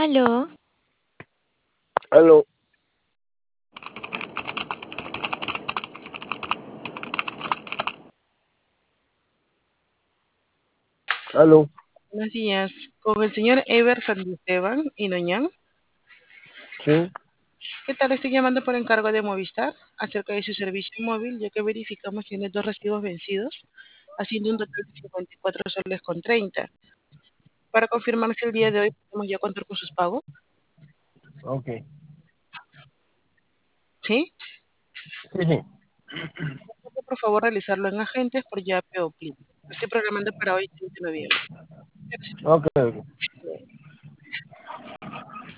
Aló, Aló, aló, Buenos días, con el señor Ever Santisteban y Noñán. sí, ¿Qué tal? Estoy llamando por encargo de Movistar acerca de su servicio móvil, ya que verificamos que tiene dos recibos vencidos, haciendo un total de 54 soles con 30. Para confirmar si el día de hoy podemos ya contar con sus pagos, ok, ¿sí? sí, Por favor, realizarlo en agentes por Yape o Plin. Lo estoy programando para hoy, 30 de noviembre. ok, ok.